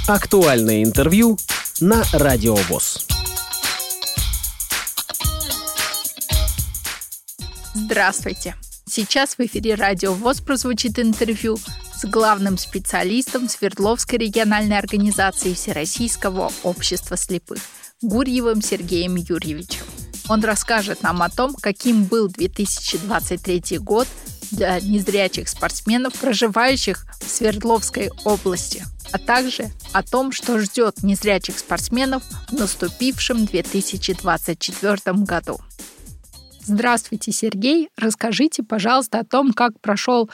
Актуальное интервью на Радио ВОС. Здравствуйте! Сейчас в эфире Радио ВОС прозвучит интервью с главным специалистом Свердловской региональной организации Всероссийского общества слепых Гурьевым Сергеем Юрьевичем. Он расскажет нам о том, каким был 2023 год для незрячих спортсменов, проживающих в Свердловской области, а также о том, что ждет незрячих спортсменов в наступившем 2024 году. Здравствуйте, Сергей. Расскажите, пожалуйста, о том, как прошел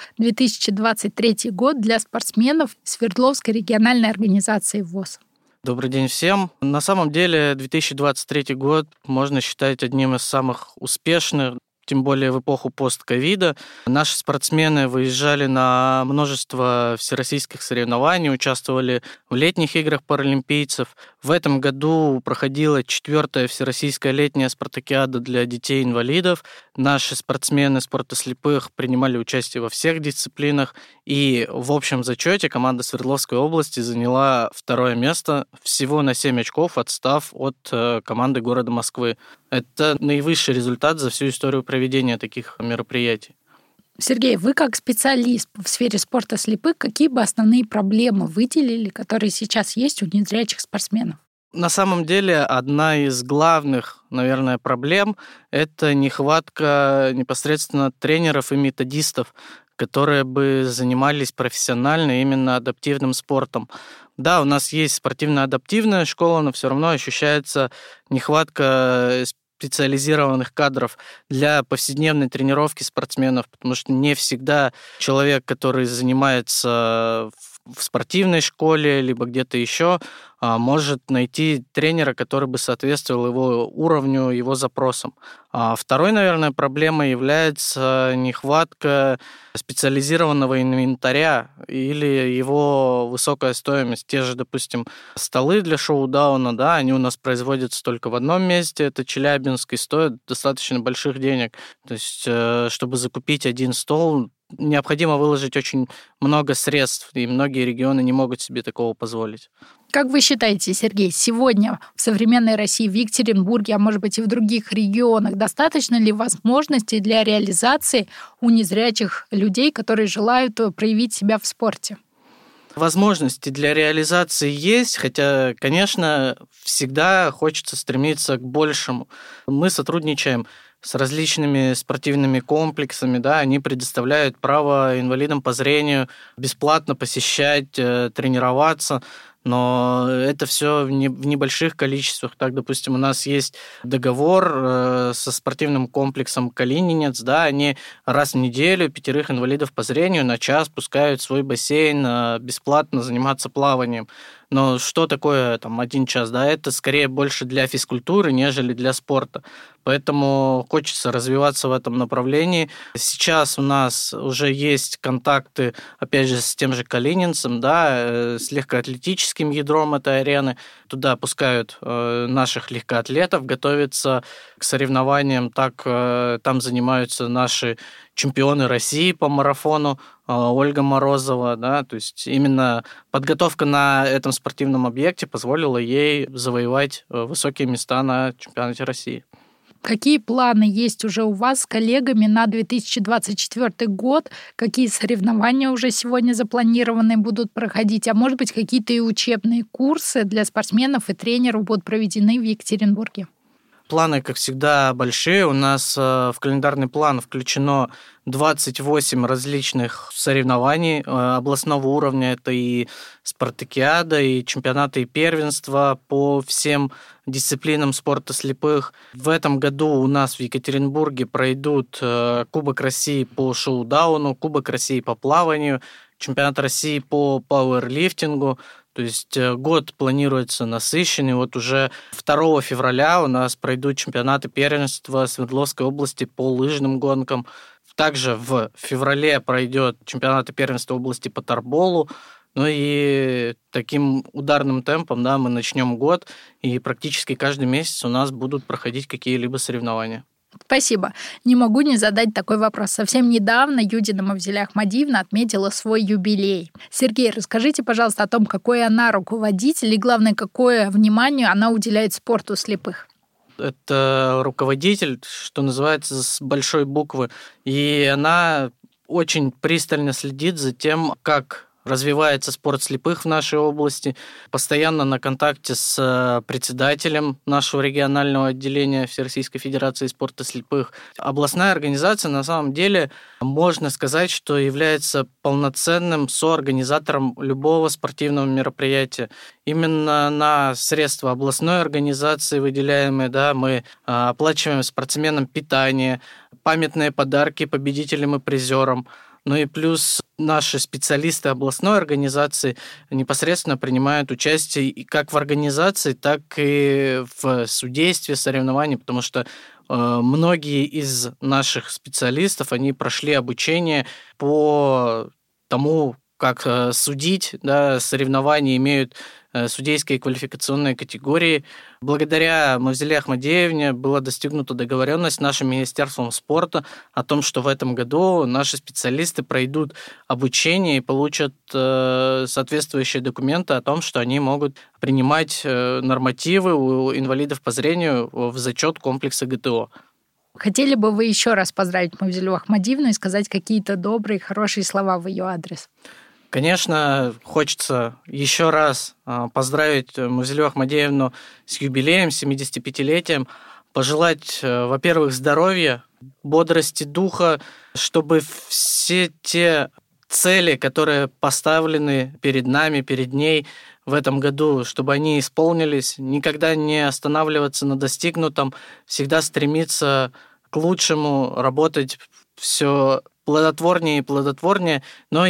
2023 год для спортсменов Свердловской региональной организации ВОС. Добрый день всем. На самом деле 2023 год можно считать одним из самых успешных, тем более в эпоху постковида. Наши спортсмены выезжали на множество всероссийских соревнований, участвовали в летних играх паралимпийцев. В этом году проходила 4-я всероссийская летняя спартакиада для детей-инвалидов. Наши спортсмены спорта слепых принимали участие во всех дисциплинах. И в общем зачете команда Свердловской области заняла 2-е место, всего на 7 очков, отстав от команды города Москвы. Это наивысший результат за всю историю проведения таких мероприятий. Сергей, вы как специалист в сфере спорта слепых, какие бы основные проблемы выделили, которые сейчас есть у незрячих спортсменов? На самом деле, одна из главных, наверное, проблем – это нехватка непосредственно тренеров и методистов, которые бы занимались профессионально именно адаптивным спортом. Да, у нас есть спортивно-адаптивная школа, но все равно ощущается нехватка специализированных кадров для повседневной тренировки спортсменов, потому что не всегда человек, который занимается в спортивной школе, либо где-то еще, может найти тренера, который бы соответствовал его уровню, его запросам. Второй, наверное, проблемой является нехватка специализированного инвентаря или его высокая стоимость. Те же, допустим, столы для шоу-дауна, да, они у нас производятся только в одном месте, это Челябинск, и стоят достаточно больших денег. То есть, чтобы закупить один стол, необходимо выложить очень много средств, и многие регионы не могут себе такого позволить. Как вы считаете, Сергей, сегодня в современной России, в Екатеринбурге, а может быть и в других регионах, достаточно ли возможностей для реализации у незрячих людей, которые желают проявить себя в спорте? Возможности для реализации есть, хотя, конечно, всегда хочется стремиться к большему. Мы сотрудничаем с различными спортивными комплексами, да, они предоставляют право инвалидам по зрению бесплатно посещать, тренироваться, но это все в небольших количествах. Так, допустим, у нас есть договор со спортивным комплексом «Калининец», да, они раз в неделю 5 инвалидов по зрению на час пускают в свой бассейн бесплатно заниматься плаванием. Но что такое 1 час? Да, это скорее больше для физкультуры, нежели для спорта. Поэтому хочется развиваться в этом направлении. Сейчас у нас уже есть контакты, опять же, с тем же Калининцем, да, с легкоатлетическим ядром этой арены. Туда пускают наших легкоатлетов готовиться к соревнованиям. Так там занимаются наши чемпионы России по марафону, Ольга Морозова, да, то есть именно подготовка на этом спортивном объекте позволила ей завоевать высокие места на чемпионате России. Какие планы есть уже у вас с коллегами на 2024 год? Какие соревнования уже сегодня запланированы будут проходить? А может быть, какие-то и учебные курсы для спортсменов и тренеров будут проведены в Екатеринбурге? Планы, как всегда, большие. У нас в календарный план включено 28 различных соревнований областного уровня. Это и спартакиада, и чемпионаты, и первенства по всем дисциплинам спорта слепых. В этом году у нас в Екатеринбурге пройдут Кубок России по шоу-дауну, Кубок России по плаванию, чемпионат России по пауэрлифтингу. То есть год планируется насыщенный. Вот уже 2 февраля у нас пройдут чемпионаты первенства Свердловской области по лыжным гонкам. Также в феврале пройдет чемпионат первенства области по торболу. Ну и таким ударным темпом, да, мы начнем год, и практически каждый месяц у нас будут проходить какие-либо соревнования. Спасибо. Не могу не задать такой вопрос. Совсем недавно Юдина Мавзеля Ахмадиевна отметила свой юбилей. Сергей, расскажите, пожалуйста, о том, какой она руководитель и, главное, какое внимание она уделяет спорту слепых. Это руководитель, что называется, с большой буквы, и она очень пристально следит за тем, как развивается спорт слепых в нашей области, постоянно на контакте с председателем нашего регионального отделения Всероссийской Федерации спорта слепых. Областная организация, на самом деле, можно сказать, что является полноценным соорганизатором любого спортивного мероприятия. Именно на средства областной организации выделяемые, мы оплачиваем спортсменам питание, памятные подарки победителям и призерам. Ну и плюс наши специалисты областной организации непосредственно принимают участие и как в организации, так и в судействе соревнований, потому что многие из наших специалистов, они прошли обучение по тому, как судить, соревнования имеют судейские квалификационные категории. Благодаря Мавзеле Ахмадиевне была достигнута договоренность с нашим Министерством спорта о том, что в этом году наши специалисты пройдут обучение и получат соответствующие документы о том, что они могут принимать нормативы у инвалидов по зрению в зачет комплекса ГТО. Хотели бы вы еще раз поздравить Мавзелю Ахмадиевну и сказать какие-то добрые, хорошие слова в ее адрес? Конечно, хочется еще раз поздравить Мавзелю Ахмадиевну с юбилеем, 75-летием, пожелать, во-первых, здоровья, бодрости духа, чтобы все те цели, которые поставлены перед нами, перед ней в этом году, чтобы они исполнились, никогда не останавливаться на достигнутом, всегда стремиться к лучшему, работать все плодотворнее и плодотворнее, но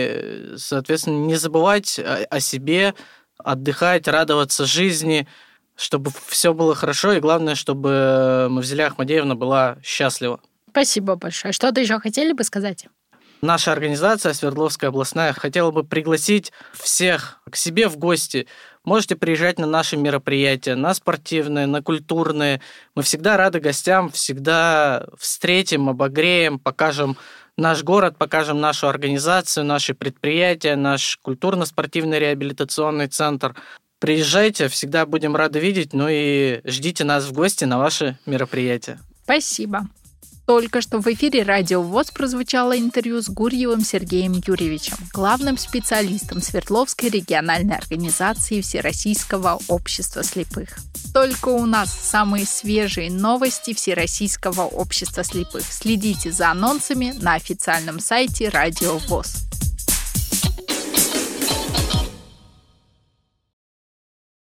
и, соответственно, не забывать о себе, отдыхать, радоваться жизни, чтобы все было хорошо, и главное, чтобы Мавзеля Ахмадиевна была счастлива. Спасибо большое. Что-то еще хотели бы сказать? Наша организация Свердловская областная хотела бы пригласить всех к себе в гости. Можете приезжать на наши мероприятия, на спортивные, на культурные. Мы всегда рады гостям, всегда встретим, обогреем, покажем наш город, покажем нашу организацию, наши предприятия, наш культурно-спортивный реабилитационный центр. Приезжайте, всегда будем рады видеть, и ждите нас в гости на ваши мероприятия. Спасибо. Только что в эфире Радио ВОС прозвучало интервью с Гурьевым Сергеем Юрьевичем, главным специалистом Свердловской региональной организации Всероссийского общества слепых. Только у нас самые свежие новости Всероссийского общества слепых. Следите за анонсами на официальном сайте Радио ВОС.